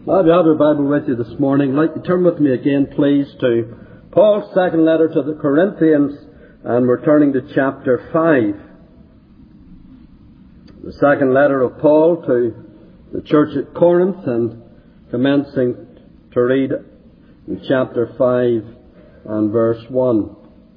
Now, if you have your Bible with you this morning, I'd like you to turn with me again, please, to Paul's second letter to the Corinthians, and we're turning to chapter 5. The second letter of Paul to the church at Corinth, and commencing to read in chapter 5 and verse 1.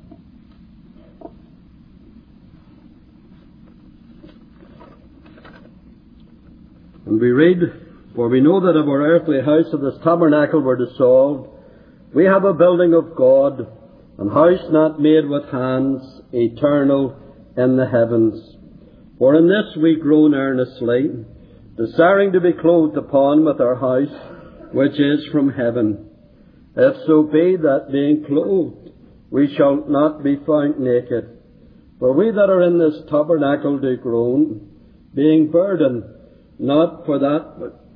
And we read, "For we know that if our earthly house of this tabernacle were dissolved, we have a building of God, an house not made with hands, eternal in the heavens. For in this we groan earnestly, desiring to be clothed upon with our house, which is from heaven. If so be that being clothed, we shall not be found naked. For we that are in this tabernacle do groan, being burdened, not for that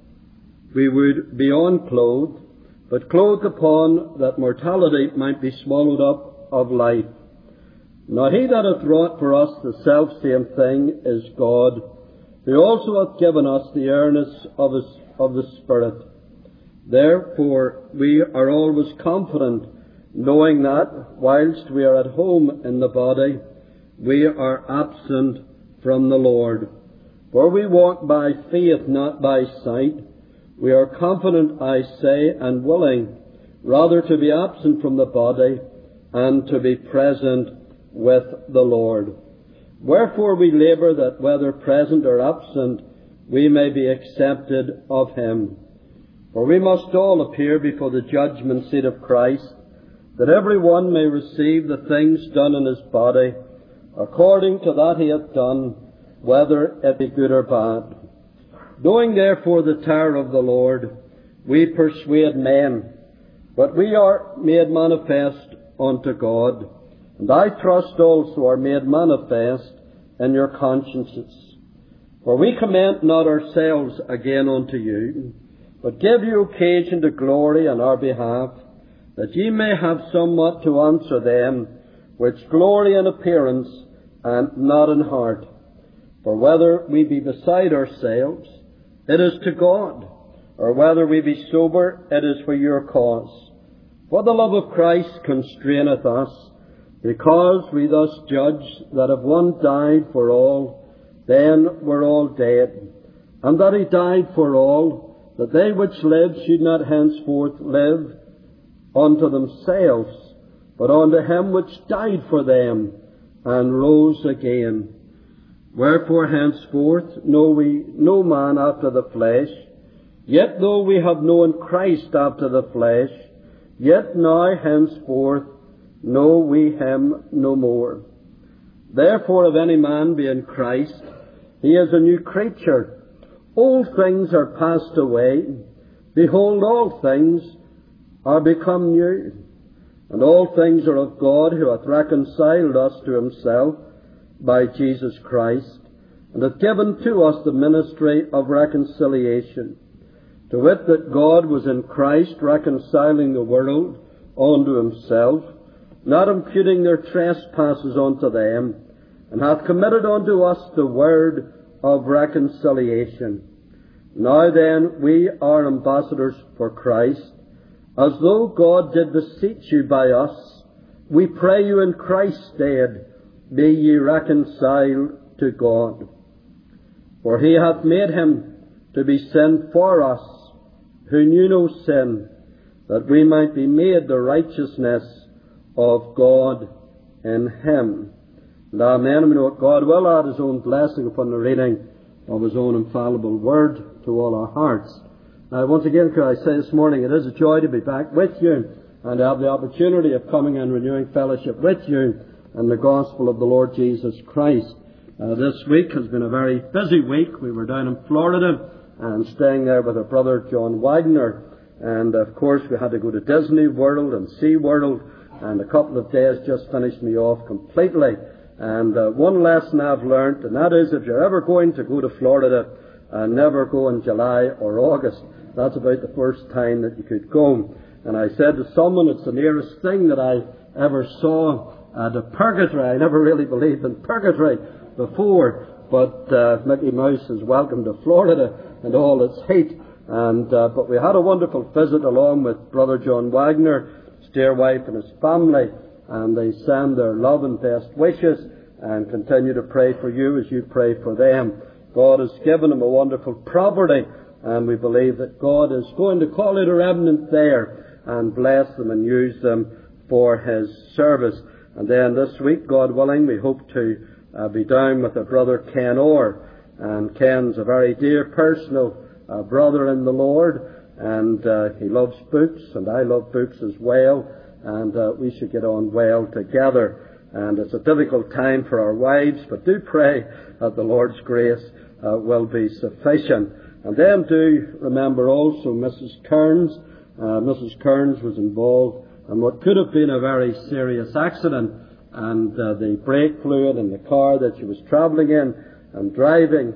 we would be unclothed, but clothed upon, that mortality might be swallowed up of life. Now he that hath wrought for us the selfsame thing is God, who also hath given us the earnest of the Spirit. Therefore we are always confident, knowing that, whilst we are at home in the body, we are absent from the Lord. For we walk by faith, not by sight. We are confident, I say, and willing, rather to be absent from the body, and to be present with the Lord. Wherefore we labour that whether present or absent, we may be accepted of Him. For we must all appear before the judgment seat of Christ, that every one may receive the things done in his body, according to that he hath done, whether it be good or bad. Knowing therefore the terror of the Lord, we persuade men, but we are made manifest unto God, and I trust also are made manifest in your consciences. For we commend not ourselves again unto you, but give you occasion to glory on our behalf, that ye may have somewhat to answer them which glory in appearance and not in heart. For whether we be beside ourselves, it is to God, or whether we be sober, it is for your cause. For the love of Christ constraineth us, because we thus judge that if one died for all, then we're all dead, and that he died for all, that they which live should not henceforth live unto themselves, but unto him which died for them, and rose again. Wherefore henceforth know we no man after the flesh, yet though we have known Christ after the flesh, yet now henceforth know we him no more. Therefore if any man be in Christ, he is a new creature. Old things are passed away. Behold, all things are become new. And all things are of God, who hath reconciled us to himself by Jesus Christ, and hath given to us the ministry of reconciliation, to wit, that God was in Christ reconciling the world unto himself, not imputing their trespasses unto them, and hath committed unto us the word of reconciliation. Now then, we are ambassadors for Christ, as though God did beseech you by us. We pray you in Christ's stead, be ye reconciled to God. For he hath made him to be sin for us, who knew no sin, that we might be made the righteousness of God in him. And amen. We know that God will add his own blessing upon the reading of his own infallible word to all our hearts. Now, once again, could I say this morning, it is a joy to be back with you and to have the opportunity of coming and renewing fellowship with you and the gospel of the Lord Jesus Christ. This week has been a very busy week. We were down in Florida and staying there with our brother John Widener. And of course we had to go to Disney World and Sea World, and a couple of days just finished me off completely. And one lesson I've learned, and that is, if you're ever going to go to Florida, never go in July or August. That's about the first time that you could go. And I said to someone, it's the nearest thing that I ever saw to purgatory. I never really believed in purgatory before, but Mickey Mouse is welcome to Florida and all its heat. But we had a wonderful visit along with Brother John Wagner, his dear wife and his family, and they send their love and best wishes and continue to pray for you as you pray for them. God has given them a wonderful property, and we believe that God is going to call out a remnant there and bless them and use them for His service. And then this week, God willing, we hope to be down with our brother Ken Orr. And Ken's a very dear personal brother in the Lord, and he loves books, and I love books as well, and we should get on well together. And it's a difficult time for our wives, but do pray that the Lord's grace will be sufficient. And then do remember also Mrs. Kearns. Mrs. Kearns was involved in what could have been a very serious accident, and the brake fluid in the car that she was travelling in and driving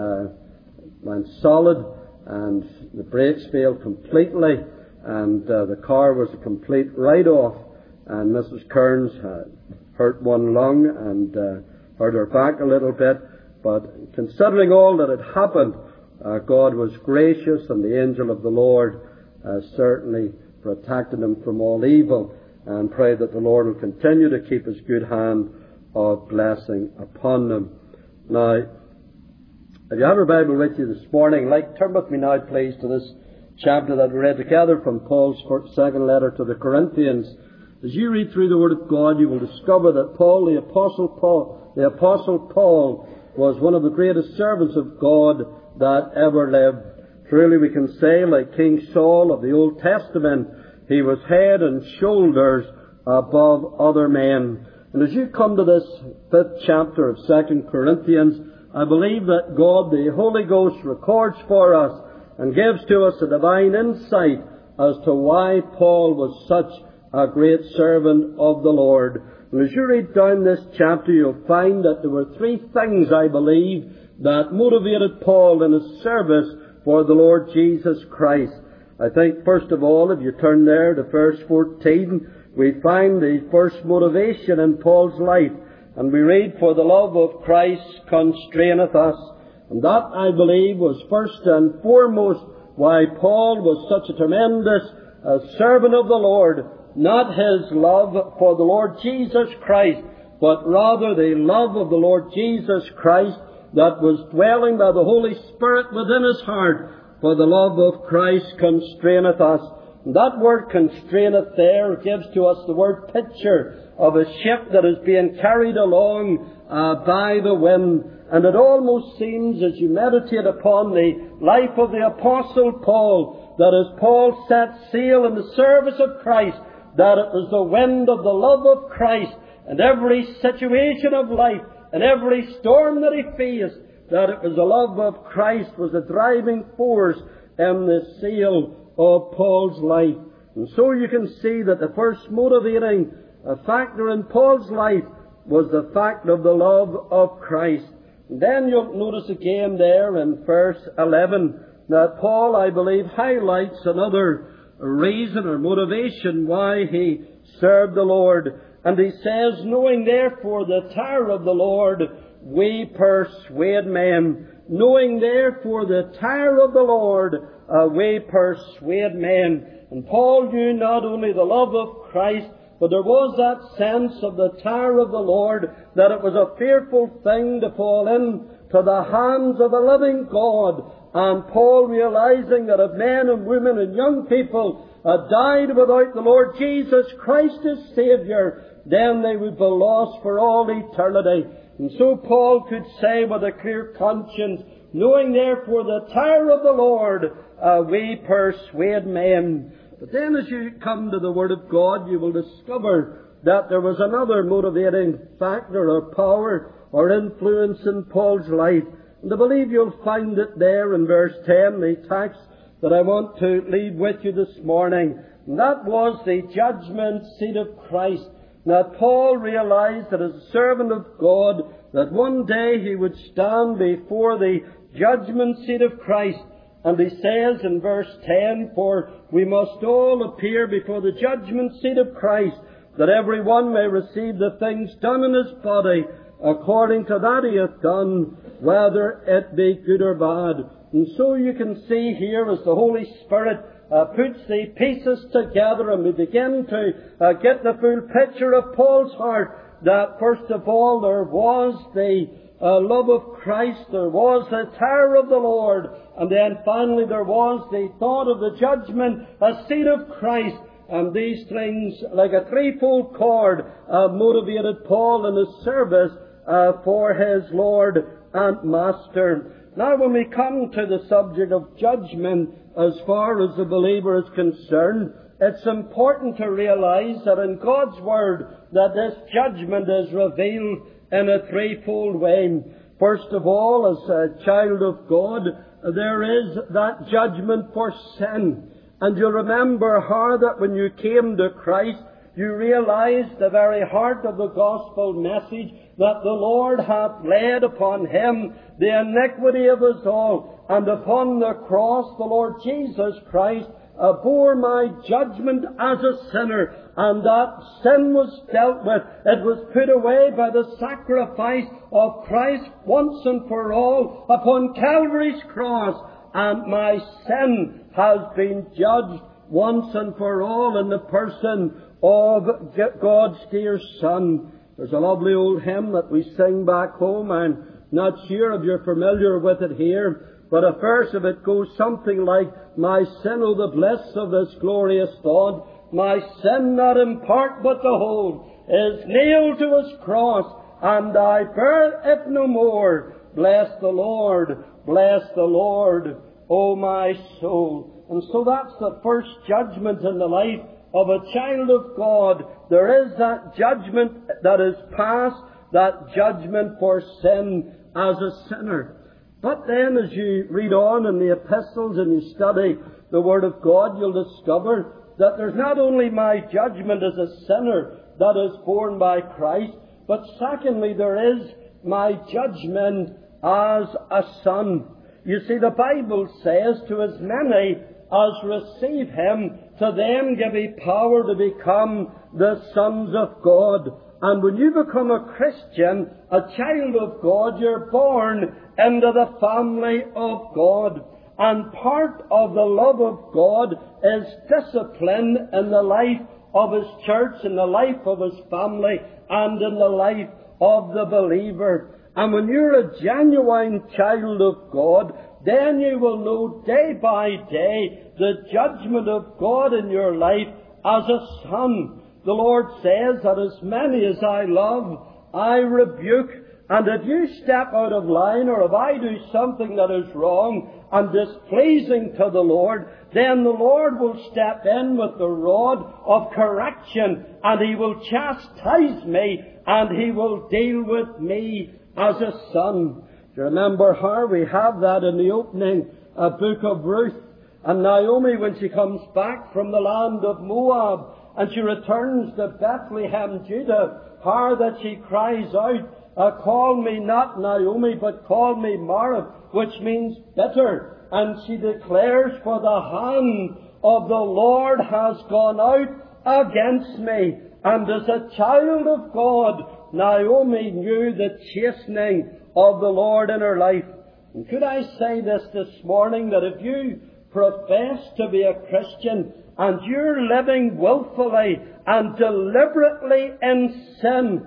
went solid, and the brakes failed completely, and the car was a complete write-off, and Mrs. Kearns had hurt one lung and hurt her back a little bit. But considering all that had happened, God was gracious, and the angel of the Lord certainly protected them from all evil, and pray that the Lord will continue to keep His good hand of blessing upon them. Now, if you have your Bible with you this morning, turn with me now, please, to this chapter that we read together from Paul's second letter to the Corinthians. As you read through the Word of God, you will discover that Paul, the Apostle Paul, was one of the greatest servants of God that ever lived. Truly we can say, like King Saul of the Old Testament, he was head and shoulders above other men. And as you come to this 5th chapter of 2 Corinthians, I believe that God, the Holy Ghost, records for us and gives to us a divine insight as to why Paul was such a great servant of the Lord. And as you read down this chapter, you'll find that there were 3 things, I believe, that motivated Paul in his service for the Lord Jesus Christ. I think, first of all, if you turn there to verse 14, we find the first motivation in Paul's life. And we read, "For the love of Christ constraineth us." And that, I believe, was first and foremost why Paul was such a tremendous servant of the Lord. Not his love for the Lord Jesus Christ, but rather the love of the Lord Jesus Christ that was dwelling by the Holy Spirit within his heart. For the love of Christ constraineth us. And that word constraineth there gives to us the word picture of a ship that is being carried along by the wind. And it almost seems, as you meditate upon the life of the Apostle Paul, that as Paul set sail in the service of Christ, that it was the wind of the love of Christ in every situation of life, and every storm that he faced, that it was the love of Christ was the driving force in the sail of Paul's life. And so you can see that the first motivating factor in Paul's life was the fact of the love of Christ. And then you'll notice again there in verse 11 that Paul, I believe, highlights another reason or motivation why he served the Lord. And he says, "Knowing therefore the terror of the Lord, we persuade men." Knowing therefore the terror of the Lord, we persuade men. And Paul knew not only the love of Christ, but there was that sense of the terror of the Lord, that it was a fearful thing to fall into the hands of the living God. And Paul, realizing that if men and women and young people had died without the Lord Jesus Christ as Saviour, then they would be lost for all eternity. And so Paul could say with a clear conscience, "Knowing therefore the terror of the Lord, we persuade men." But then as you come to the Word of God, you will discover that there was another motivating factor or power or influence in Paul's life. And I believe you'll find it there in verse 10, the text that I want to leave with you this morning. And that was the judgment seat of Christ. Now Paul realized that as a servant of God, that one day he would stand before the judgment seat of Christ. And he says in verse 10, "For we must all appear before the judgment seat of Christ, that every one may receive the things done in his body, according to that he hath done, whether it be good or bad." And so you can see here as the Holy Spirit puts the pieces together and we begin to get the full picture of Paul's heart, that first of all there was the love of Christ, there was the terror of the Lord, and then finally there was the thought of the judgment seat of Christ. And these things, like a threefold cord, motivated Paul in his service for his Lord and Master. Now when we come to the subject of judgment, as far as the believer is concerned, it's important to realize that in God's Word that this judgment is revealed in a threefold way. First of all, as a child of God, there is that judgment for sin. And you'll remember how that when you came to Christ, you realized the very heart of the gospel message, that the Lord hath laid upon Him the iniquity of us all, and upon the cross the Lord Jesus Christ bore my judgment as a sinner, and that sin was dealt with. It was put away by the sacrifice of Christ once and for all upon Calvary's cross, and my sin has been judged once and for all in the person of God's dear Son. There's a lovely old hymn that we sing back home. I'm not sure if you're familiar with it here, but a verse of it goes something like, my sin, oh the bliss of this glorious thought, my sin not in part but the whole, is nailed to His cross, and I bear it no more. Bless the Lord, O my soul. And so that's the first judgment in the life of a child of God. There is that judgment that is passed, that judgment for sin as a sinner. But then as you read on in the epistles and you study the Word of God, you'll discover that there's not only my judgment as a sinner that is borne by Christ, but secondly there is my judgment as a son. You see, the Bible says, to as many as receive Him, to them give He power to become the sons of God. And when you become a Christian, a child of God, you're born into the family of God. And part of the love of God is discipline in the life of His church, in the life of His family, and in the life of the believer. And when you're a genuine child of God, then you will know day by day the judgment of God in your life as a son. The Lord says that as many as I love, I rebuke. And if you step out of line, or if I do something that is wrong and displeasing to the Lord, then the Lord will step in with the rod of correction, and He will chastise me, and He will deal with me as a son. Do you remember how we have that in the opening book of Ruth? And Naomi, when she comes back from the land of Moab, and she returns to Bethlehem, Judah, how that she cries out, call me not Naomi, but call me Mara, which means bitter. And she declares, for the hand of the Lord has gone out against me. And as a child of God, Naomi knew the chastening of the Lord in her life. And could I say this morning, that if you profess to be a Christian and you're living willfully and deliberately in sin,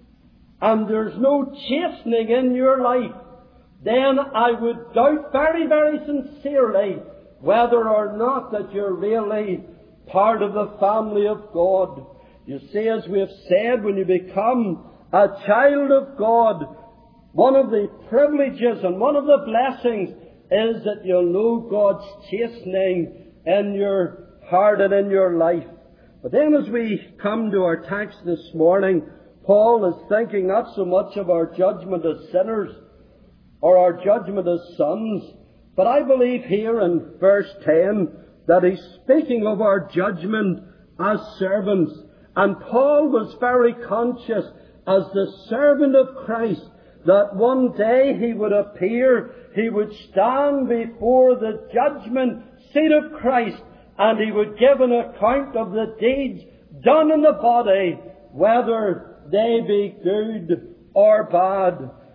and there's no chastening in your life, then I would doubt very, very sincerely whether or not that you're really part of the family of God. You see, as we have said, when you become a child of God, one of the privileges and one of the blessings is that you'll know God's chastening in your heart and in your life. But then as we come to our text this morning, Paul is thinking not so much of our judgment as sinners or our judgment as sons, but I believe here in verse 10 that he's speaking of our judgment as servants. And Paul was very conscious as the servant of Christ that one day he would appear, he would stand before the judgment seat of Christ, and he would give an account of the deeds done in the body, whether they be good or bad.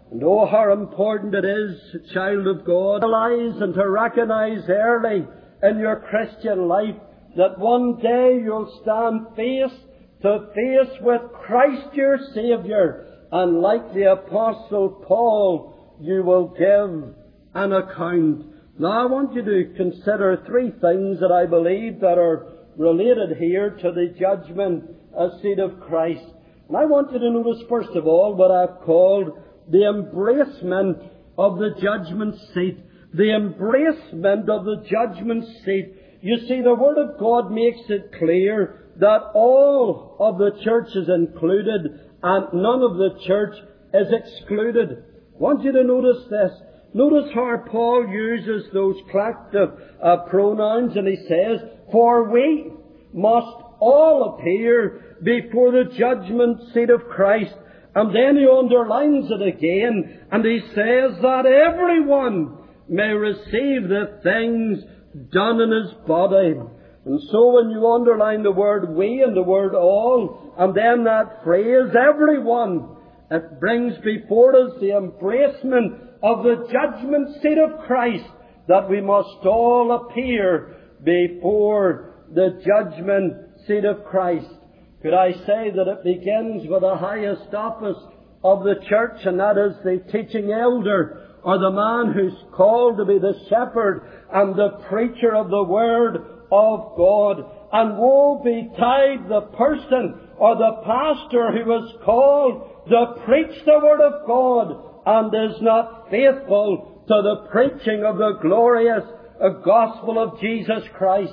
And oh, how important it is, child of God, to realize and to recognize early in your Christian life that one day you'll stand face to face with Christ your Saviour, and like the Apostle Paul, you will give an account. Now I want you to consider three things that I believe that are related here to the judgment seat of Christ. And I want you to notice first of all what I've called the embracement of the judgment seat. The embracement of the judgment seat. You see, the Word of God makes it clear that all of the church is included and none of the church is excluded. I want you to notice this. Notice how Paul uses those collective pronouns, and he says, "For we must all appear before the judgment seat of Christ." And then he underlines it again, and he says that everyone may receive the things done in his body. And so when you underline the word "we" and the word "all," and then that phrase "everyone," it brings before us the embracement of the judgment seat of Christ, that we must all appear before the judgment seat of Christ. Could I say that it begins with the highest office of the church, and that is the teaching elder, or the man who's called to be the shepherd and the preacher of the Word of God. And woe betide the person or the pastor who is called to preach the Word of God and is not faithful to the preaching of the glorious gospel of Jesus Christ.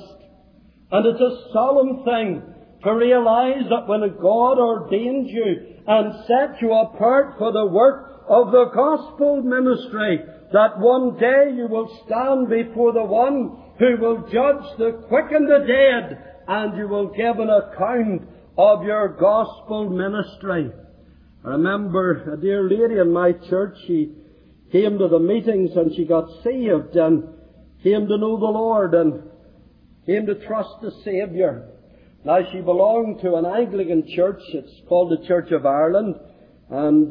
And it's a solemn thing to realize that when God ordained you and set you apart for the work of the gospel ministry, that one day you will stand before the one who will judge the quick and the dead, and you will give an account of your gospel ministry. I remember a dear lady in my church. She came to the meetings and she got saved and came to know the Lord and came to trust the Saviour. Now she belonged to an Anglican church. It's called the Church of Ireland. And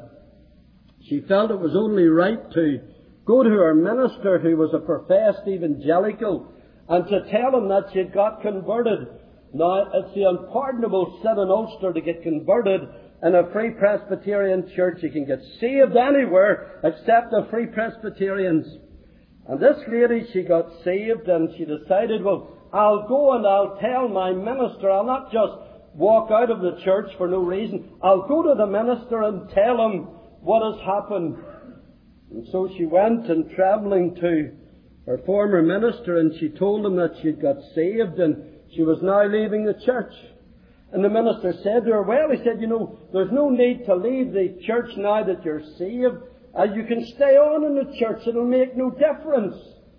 she felt it was only right to go to her minister, who was a professed evangelical, and to tell him that she had got converted. Now, it's the unpardonable sin in Ulster to get converted in a Free Presbyterian church. You can get saved anywhere except the Free Presbyterians. And this lady, she got saved, and she decided, well, I'll go and I'll tell my minister. I'll not just walk out of the church for no reason. I'll go to the minister and tell him what has happened. And so she went, and travelling to her former minister, and she told him that she'd got saved and she was now leaving the church. And the minister said to her, well, he said, there's no need to leave the church now that you're saved. You can stay on in the church. It'll make no difference.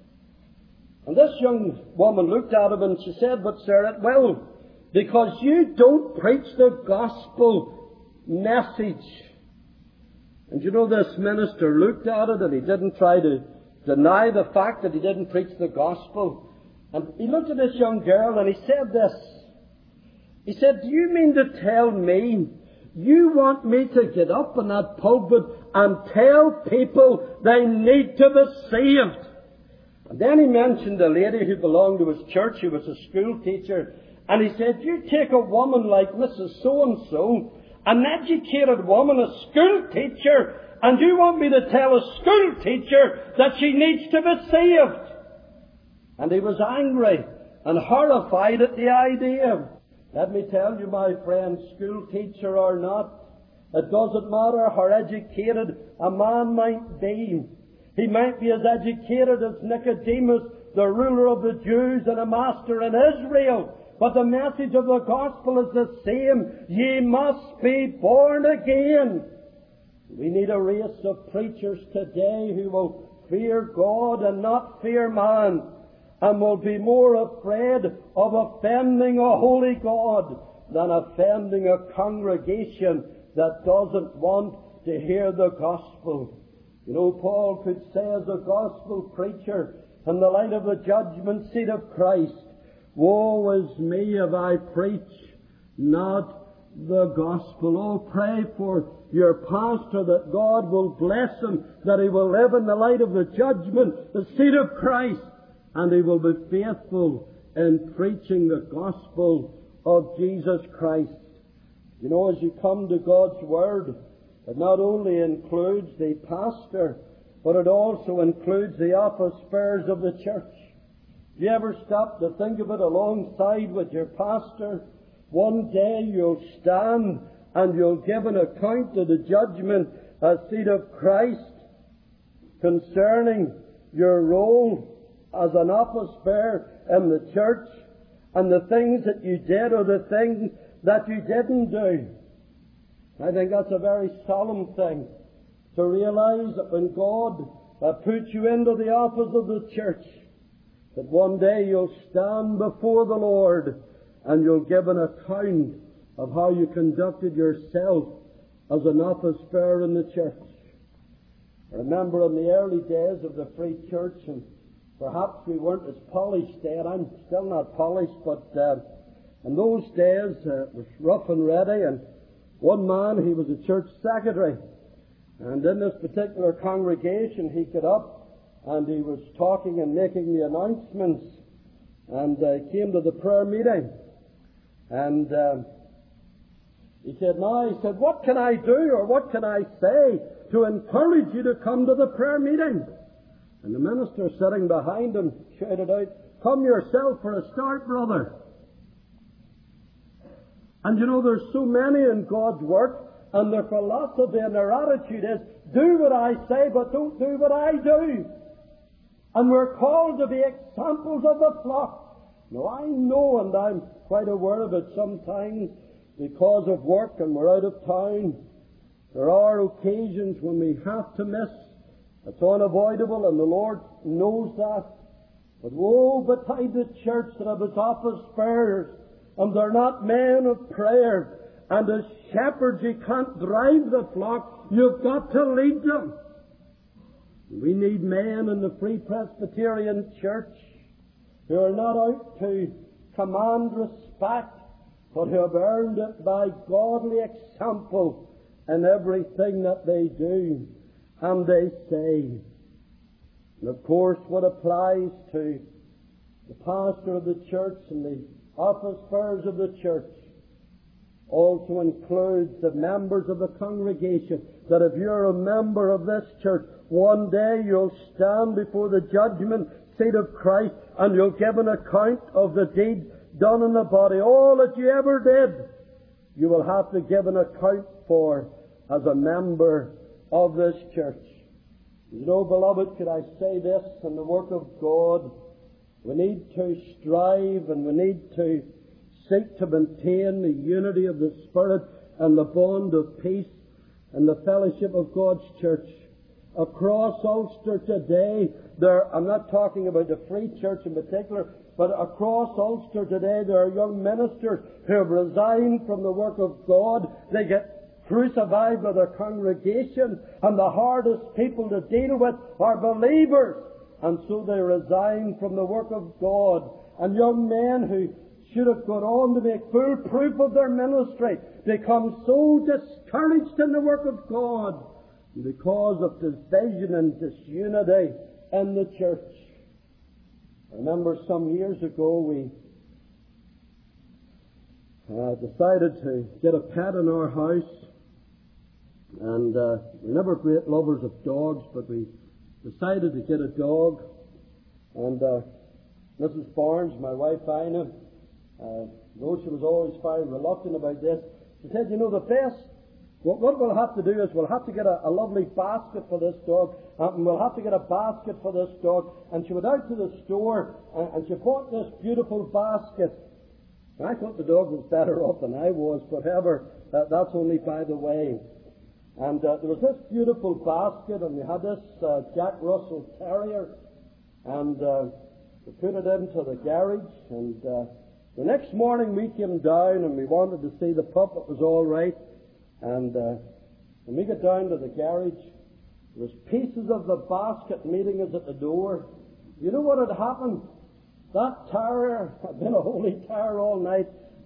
And this young woman looked at him and she said, but sir, it will, because you don't preach the gospel message. And this minister looked at it, and he didn't try to deny the fact that he didn't preach the gospel. And he looked at this young girl and he said this. He said, do you mean to tell me you want me to get up in that pulpit and tell people they need to be saved? And then he mentioned a lady who belonged to his church, who was a school teacher. And he said, you take a woman like Mrs. So-and-so, an educated woman, a school teacher, and you want me to tell a school teacher that she needs to be saved? And he was angry and horrified at the idea. Let me tell you, my friend, school teacher or not, it doesn't matter how educated a man might be. He might be as educated as Nicodemus, the ruler of the Jews and a master in Israel. But the message of the gospel is the same. Ye must be born again. We need a race of preachers today who will fear God and not fear man, and will be more afraid of offending a holy God than offending a congregation that doesn't want to hear the gospel. Paul could say as a gospel preacher in the light of the judgment seat of Christ, woe is me if I preach not the gospel. Oh, pray for your pastor that God will bless him, that he will live in the light of the judgment, the seat of Christ, and he will be faithful in preaching the gospel of Jesus Christ. You know, as you come to God's Word, it not only includes the pastor, but it also includes the office bearers of the church. You ever stop to think of it alongside with your pastor? One day you'll stand and you'll give an account to the judgment seat of Christ concerning your role as an office bearer in the church and the things that you did or the things that you didn't do. I think that's a very solemn thing to realize that when God puts you into the office of the church, that one day you'll stand before the Lord and you'll give an account of how you conducted yourself as an office bearer in the church. I remember in the early days of the Free Church, and perhaps we weren't as polished then. I'm still not polished, but in those days it was rough and ready, and one man, he was a church secretary, and in this particular congregation he got up and he was talking and making the announcements, and came to the prayer meeting, and he said, what can I do or what can I say to encourage you to come to the prayer meeting? And the minister sitting behind him shouted out, "Come yourself for a start, brother." And you know, there's so many in God's work, and their philosophy and their attitude is, do what I say, but don't do what I do. And we're called to be examples of the flock. Now, I know, and I'm quite aware of it sometimes, because of work and we're out of town, there are occasions when we have to miss. It's unavoidable, and the Lord knows that. But woe betide the church that have its office bearers, and they're not men of prayer. And as shepherds, you can't drive the flock. You've got to lead them. We need men in the Free Presbyterian Church who are not out to command respect, but who have earned it by godly example in everything that they do and they say. And of course, what applies to the pastor of the church and the office bearers of the church also includes the members of the congregation, that if you're a member of this church, one day you'll stand before the judgment seat of Christ and you'll give an account of the deeds done in the body. All that you ever did, you will have to give an account for as a member of this church. You know, beloved, could I say this in the work of God? We need to strive and we need to seek to maintain the unity of the Spirit and the bond of peace and the fellowship of God's church. Across Ulster today, I'm not talking about the Free Church in particular, but across Ulster today there are young ministers who have resigned from the work of God. They get crucified by their congregation, and the hardest people to deal with are believers. And so they resign from the work of God. And young men who should have gone on to make full proof of their ministry become so discouraged in the work of God because of division and disunity in the church. I remember some years ago we decided to get a pet in our house, and we're never great lovers of dogs, but we decided to get a dog. And Mrs. Barnes, my wife Ina, though she was always very reluctant about this, she said, you know, the best, what we'll have to do is we'll have to get a lovely basket for this dog, and we'll have to get a basket for this dog. And she went out to the store and she bought this beautiful basket. And I thought the dog was better off than I was, but however, that's only by the way. And there was this beautiful basket, and we had this Jack Russell Terrier, and we put it into the garage, and the next morning we came down and we wanted to see the pup. It was all right. And when we got down to the garage, there was pieces of the basket meeting us at the door. You know what had happened? That terrier had been a holy terrier all night,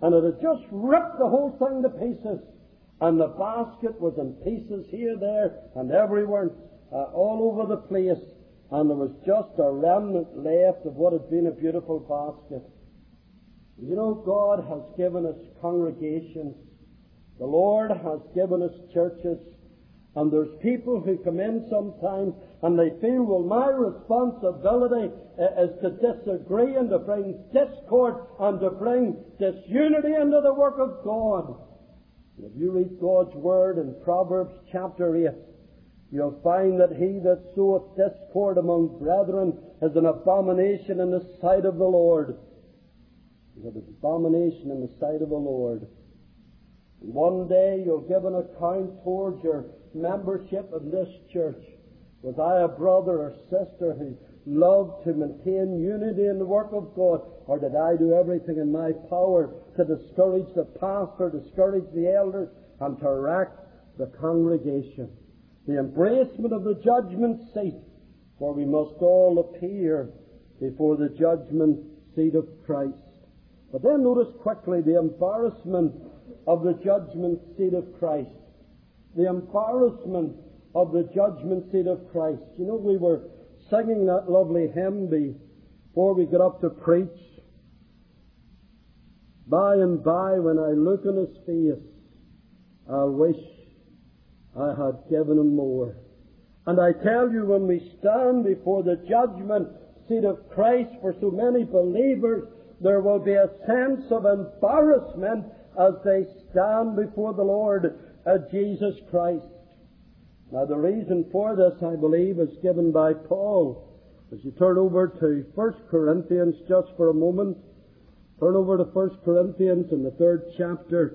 and it had just ripped the whole thing to pieces. And the basket was in pieces here, there, and everywhere, all over the place. And there was just a remnant left of what had been a beautiful basket. You know, God has given us congregations. The Lord has given us churches. And there's people who come in sometimes and they feel, well, my responsibility is to disagree and to bring discord and to bring disunity into the work of God. If you read God's Word in Proverbs chapter 8, you'll find that he that soweth discord among brethren is an abomination in the sight of the Lord. He's an abomination in the sight of the Lord. And one day you'll give an account towards your membership in this church. Was I a brother or sister who loved to maintain unity in the work of God, or did I do everything in my power to discourage the pastor, discourage the elders, and to wreck the congregation? The embracement of the judgment seat, for we must all appear before the judgment seat of Christ. But then notice quickly the embarrassment of the judgment seat of Christ. The embarrassment of the judgment seat of Christ. You know, we were singing that lovely hymn before we got up to preach. By and by, when I look in his face, I'll wish I had given him more. And I tell you, when we stand before the judgment seat of Christ for so many believers, there will be a sense of embarrassment as they stand before the Lord Jesus Christ. Now, the reason for this, I believe, is given by Paul. As you turn over to 1 Corinthians just for a moment, turn over to 1 Corinthians in the 3rd chapter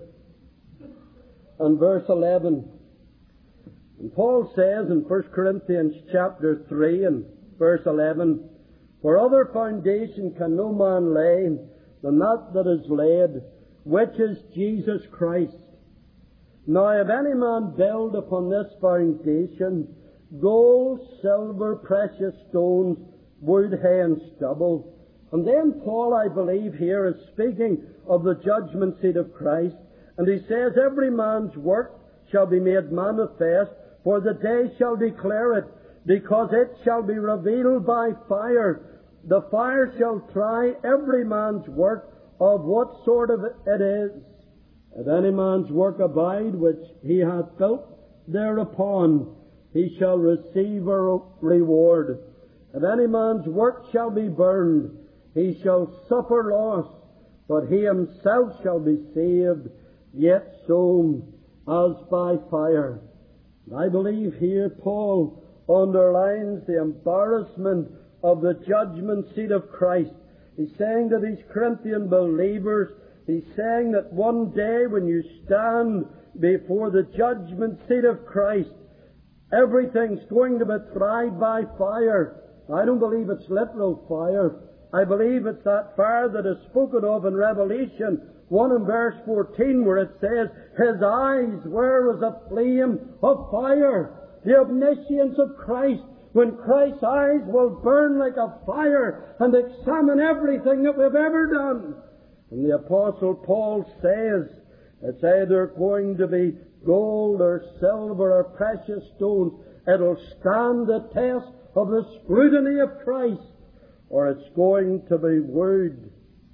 and verse 11. And Paul says in 1 Corinthians chapter 3 and verse 11, For other foundation can no man lay than that is laid, which is Jesus Christ. Now if any man build upon this foundation gold, silver, precious stones, wood, hay, and stubble. And then Paul, I believe, here is speaking of the judgment seat of Christ. And he says, Every man's work shall be made manifest, for the day shall declare it, because it shall be revealed by fire. The fire shall try every man's work of what sort of it is. If any man's work abide, which he hath built thereupon, he shall receive a reward. If any man's work shall be burned, he shall suffer loss, but he himself shall be saved, yet so as by fire. And I believe here Paul underlines the embarrassment of the judgment seat of Christ. He's saying to these Corinthian believers, he's saying that one day when you stand before the judgment seat of Christ, everything's going to be tried by fire. I don't believe it's literal fire. I believe it's that fire that is spoken of in Revelation 1 and verse 14, where it says, His eyes were as a flame of fire. The omniscience of Christ, when Christ's eyes will burn like a fire and examine everything that we've ever done. And the Apostle Paul says it's either going to be gold or silver or precious stones. It'll stand the test of the scrutiny of Christ, or it's going to be wood,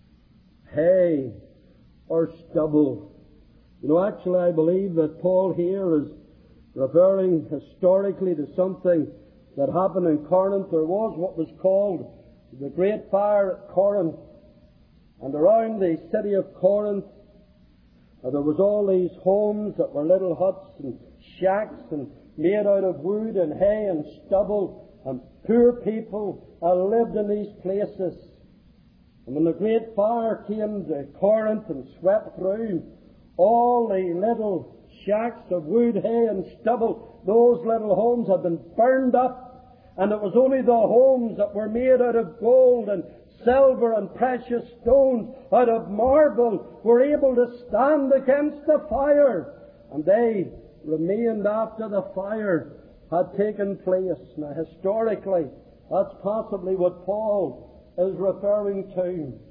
hay, or stubble. You know, actually I believe that Paul here is referring historically to something that happened in Corinth. There was what was called the Great Fire at Corinth. And around the city of Corinth, there was all these homes that were little huts and shacks and made out of wood and hay and stubble, and poor people lived in these places. And when the great fire came to Corinth and swept through, all the little shacks of wood, hay and stubble, those little homes had been burned up, and it was only the homes that were made out of gold and silver and precious stones, out of marble, were able to stand against the fire. And they remained after the fire had taken place. Now, historically, that's possibly what Paul is referring to.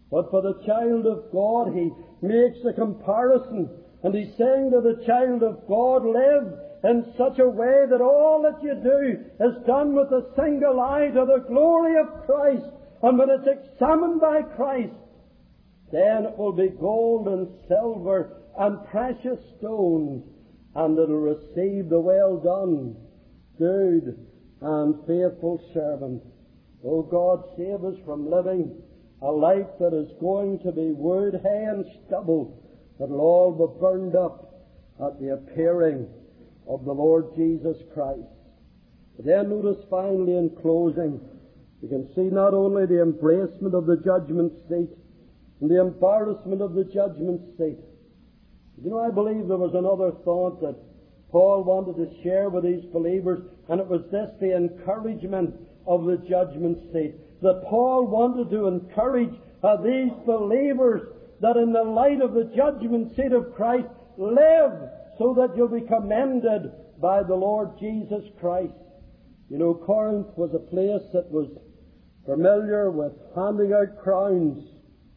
But for the child of God, he makes a comparison, and he's saying to the child of God, live in such a way that all that you do is done with a single eye to the glory of Christ. And when it's examined by Christ, then it will be gold and silver and precious stones, and it'll receive the well done, good and faithful servant. Oh God, save us from living a life that is going to be wood, hay and stubble, that'll all be burned up at the appearing of the Lord Jesus Christ. But then notice finally in closing, you can see not only the embracement of the judgment seat and the embarrassment of the judgment seat. You know, I believe there was another thought that Paul wanted to share with these believers, and it was this, the encouragement of the judgment seat. That Paul wanted to encourage these believers that in the light of the judgment seat of Christ, live so that you'll be commended by the Lord Jesus Christ. You know, Corinth was a place that was familiar with handing out crowns.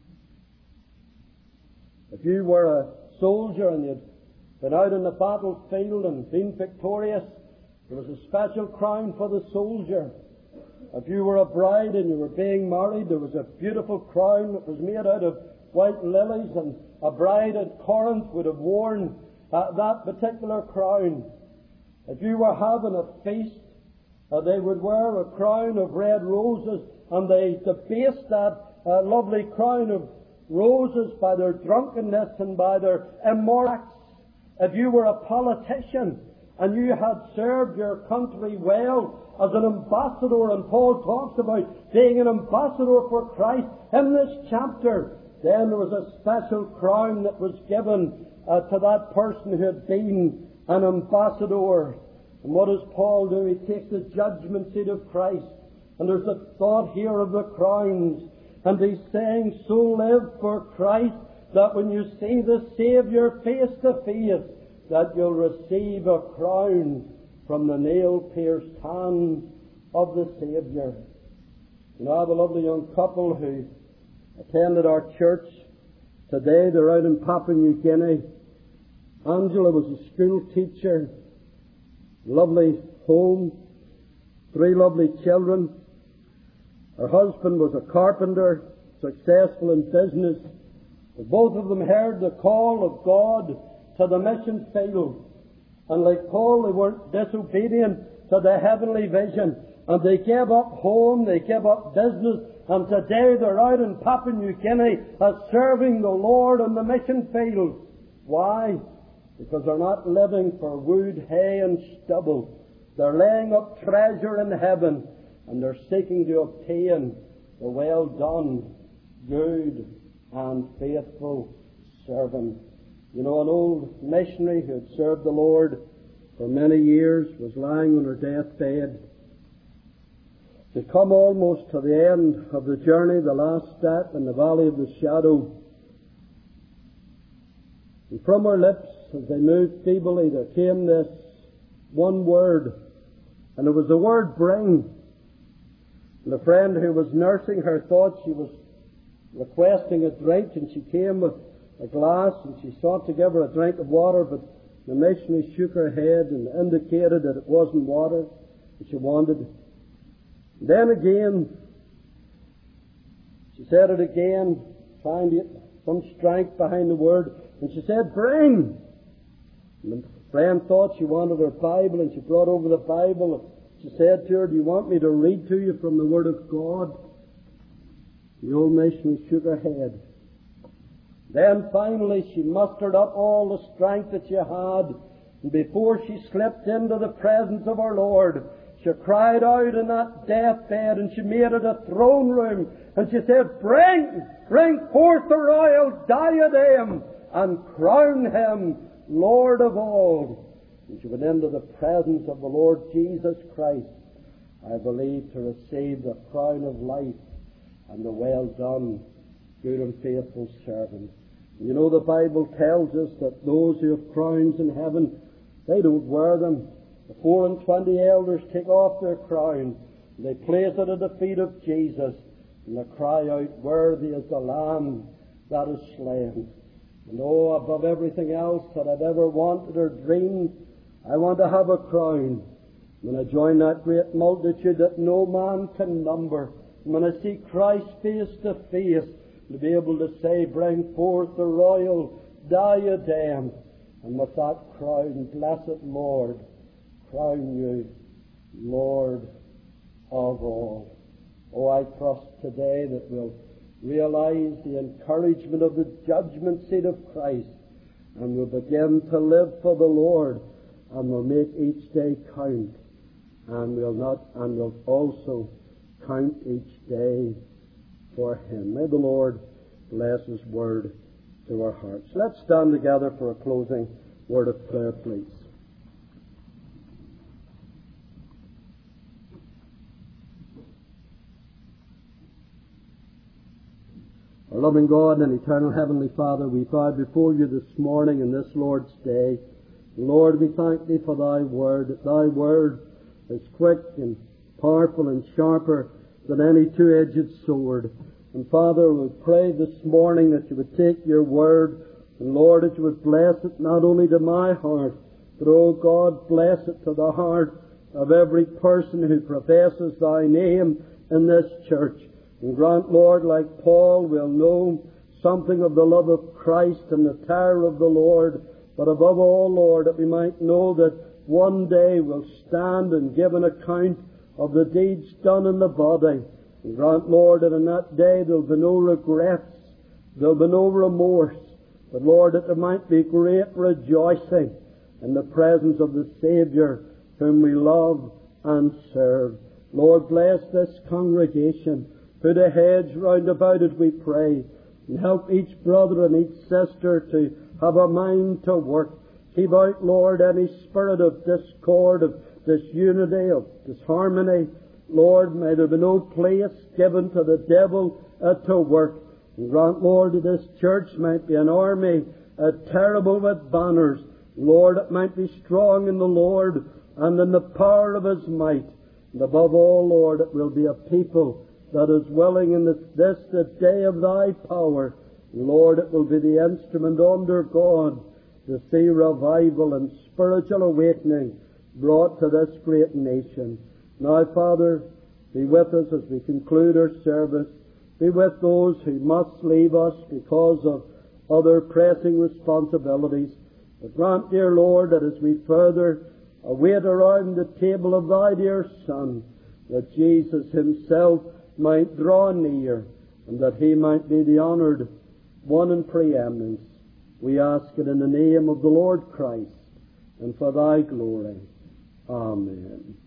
If you were a soldier and you'd been out in the battlefield and been victorious, there was a special crown for the soldier. If you were a bride and you were being married, there was a beautiful crown that was made out of white lilies, and a bride at Corinth would have worn that particular crown. If you were having a feast, they would wear a crown of red roses, and they debased that lovely crown of roses by their drunkenness and by their immoral acts. If you were a politician and you had served your country well as an ambassador, and Paul talks about being an ambassador for Christ in this chapter, then there was a special crown that was given to that person who had been an ambassador. And what does Paul do? He takes the judgment seat of Christ, and there's a thought here of the crowns, and he's saying, so live for Christ, that when you see the Saviour face to face, that you'll receive a crown from the nail-pierced hand of the Saviour. You know, I have a lovely young couple who attended our church today. They're out in Papua New Guinea. Angela was a school teacher, lovely home, 3 lovely children. Her husband was a carpenter, successful in business. Both of them heard the call of God to the mission field. And like Paul, they weren't disobedient to the heavenly vision. And they gave up home, they gave up business, and today they're out in Papua New Guinea serving the Lord on the mission field. Why? Because they're not living for wood, hay and stubble. They're laying up treasure in heaven, and they're seeking to obtain the well done, good and faithful servant. You know, an old missionary who had served the Lord for many years was lying on her deathbed. She'd come almost to the end of the journey, the last step in the valley of the shadow. And from her lips, as they moved feebly, there came this one word, and it was the word bring. And the friend who was nursing her thought she was requesting a drink, and she came with a glass, and she sought to give her a drink of water, but the missionary shook her head and indicated that it wasn't water that she wanted. Then again, she said it again, trying to get some strength behind the word, and she said, bring! And the friend thought she wanted her Bible, and she brought over the Bible. She said to her, do you want me to read to you from the Word of God? The old missionary shook her head. Then finally she mustered up all the strength that she had, and before she slipped into the presence of our Lord, she cried out in that deathbed, and she made it a throne room, and she said, bring forth the royal diadem, and crown him Lord of all. And she went into the presence of the Lord Jesus Christ, I believe, to receive the crown of life and the well done, good and faithful servant. You know, the Bible tells us that those who have crowns in heaven, they don't wear them. The 24 elders take off their crown, and they place it at the feet of Jesus. and they cry out, "Worthy is the Lamb that is slain." And oh, above everything else that I've ever wanted or dreamed, I want to have a crown. When I join that great multitude that no man can number, and when I see Christ face to face, to be able to say, "Bring forth the royal diadem," and with that crown, "Blessed Lord, crown you Lord of all." Oh, I trust today that we'll realize the encouragement of the judgment seat of Christ, and we'll begin to live for the Lord, and we'll make each day count, and we'll also count each day for Him. May the Lord bless His word to our hearts. Let's stand together for a closing word of prayer, please. Our loving God and eternal Heavenly Father, we bow before You this morning in this Lord's day. Lord, we thank Thee for Thy word, that Thy word is quick and powerful and sharper than any two-edged sword. And Father, we pray this morning that You would take Your word, and Lord, that You would bless it not only to my heart, but, oh God, bless it to the heart of every person who professes Thy name in this church. And grant, Lord, like Paul, we'll know something of the love of Christ and the terror of the Lord, but above all, Lord, that we might know that one day we'll stand and give an account of the deeds done in the body. And grant, Lord, that in that day there'll be no regrets, there'll be no remorse, but, Lord, that there might be great rejoicing in the presence of the Saviour whom we love and serve. Lord, bless this congregation. Put a hedge round about it, we pray, and help each brother and each sister to have a mind to work. Keep out, Lord, any spirit of discord, of disunity, of disharmony. Lord, may there be no place given to the devil to work. And grant, Lord, that this church might be an army terrible with banners. Lord, it might be strong in the Lord and in the power of His might. And above all, Lord, it will be a people that is willing in this the day of Thy power. Lord, it will be the instrument under God to see revival and spiritual awakening brought to this great nation. Now, Father, be with us as we conclude our service. Be with those who must leave us because of other pressing responsibilities. But grant, dear Lord, that as we further await around the table of Thy dear Son, that Jesus Himself might draw near, and that He might be the honoured one in preeminence. We ask it in the name of the Lord Christ, and for Thy glory. Amen.